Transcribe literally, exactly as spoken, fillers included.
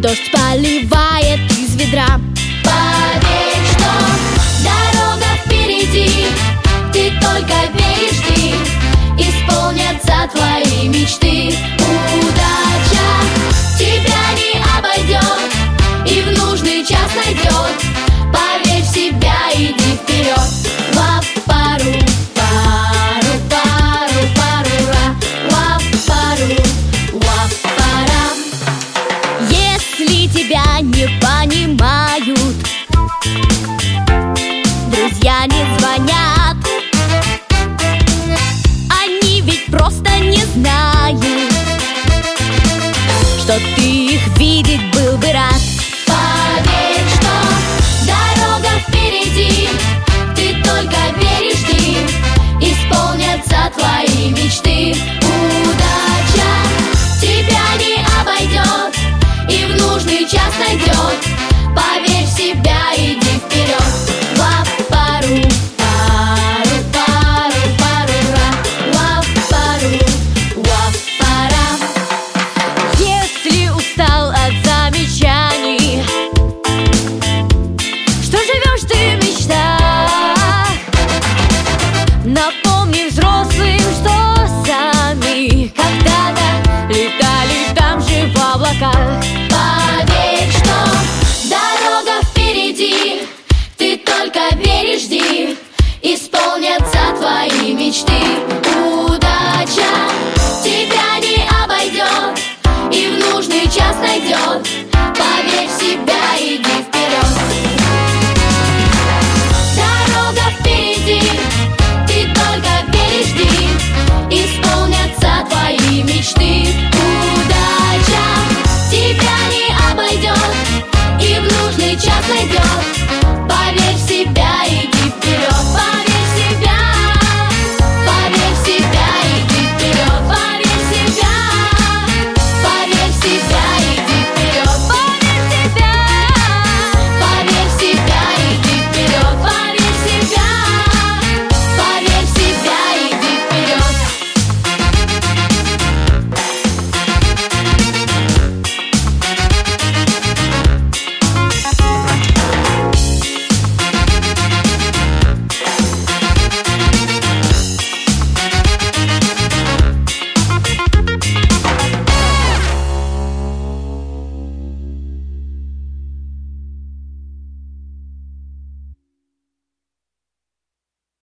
дождь поливает из ведра. Поверь, что дорога впереди, ты только веришь, жди, исполнятся твои мечты. Удача тебя не обойдет и в нужный час найдет. Поверь в себя, иди вперед. Ла-пару, пару, пару, парура, ла-пару, ла-пара. Если тебя не понимают, друзья не звонят, они ведь просто не знают,